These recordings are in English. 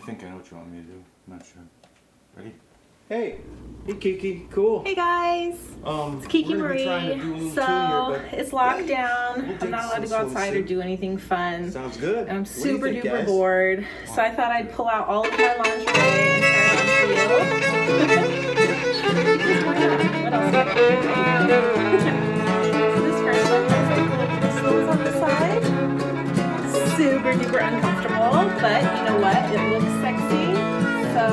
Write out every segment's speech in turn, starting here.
think I know what you want me to do. I'm not sure. Ready? Hey Kiki, cool. Hey guys, it's Kiki Marie. So it's locked down. I'm not allowed to go outside or do anything fun. Sounds good. And I'm super duper bored. So I thought I'd pull out all of my lingerie and try it on for you. Why not? What else? This first one has like little crystals on the side. Super duper uncomfortable, but you know what? It looks sexy. So.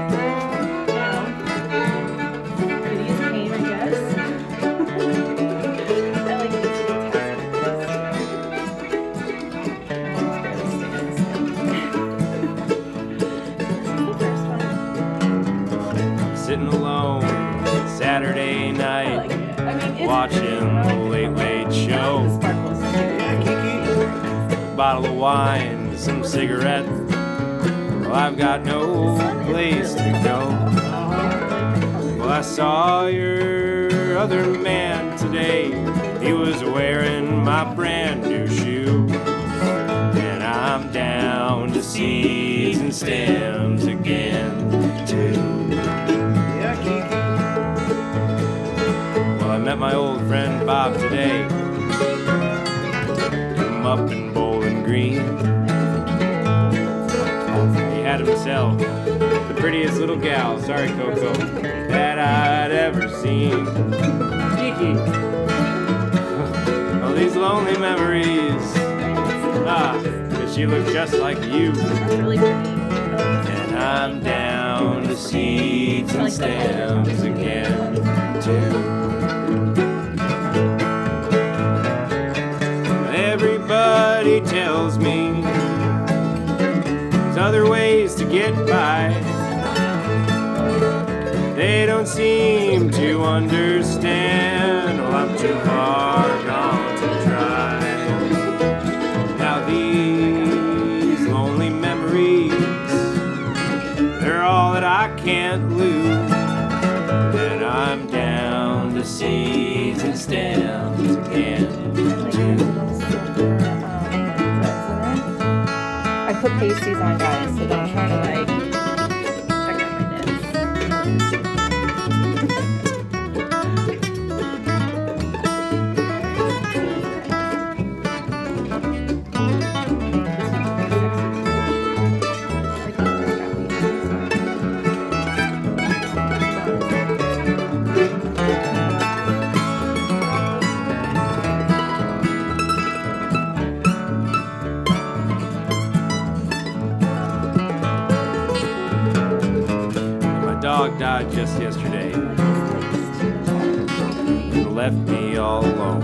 Sitting alone Saturday night, watching the Late Late Show. A bottle of wine, some cigarettes. Well, I've got no place to go. Well, I saw your other man today. He was wearing my brand new shoe. And I'm down to seeds and stems again, too. Well, I met my old friend Bob today. Come up in Bowling Green. He had himself the prettiest little gal, sorry Coco, that I'd ever seen. Kiki. All these lonely memories. Cause she looked just like you. Really pretty. And I'm down to seeds and stems again, too. Everybody tells me there's other ways to get by. They don't seem to understand. Well, I'm too far gone to try. Now these lonely memories, they're all that I can't lose. And I'm down to seeds and stems again, too. I put pasties on, guys, so don't try to like check out my knits. Dog died just yesterday and left me all alone.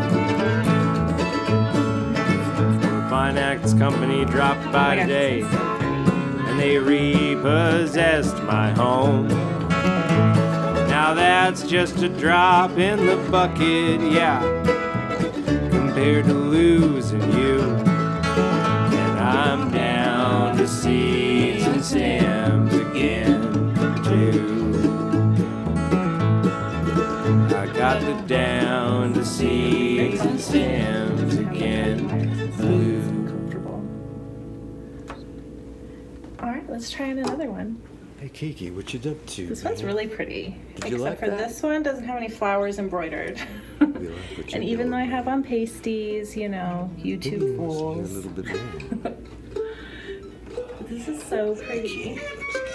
The Fine Acts Company dropped by today and they repossessed my home. Now that's just a drop in the bucket, yeah, compared to losing you. And I'm down to seeds and stems again, too. Got the down to seeds and stems again, blue. Alright, let's try another one. Hey Kiki, what you up to? This one's really pretty. Did you like Except for that? this one doesn't have any flowers embroidered. And even though I have on pasties, you know, YouTube Ooh, fools. a little bit there. This is so pretty.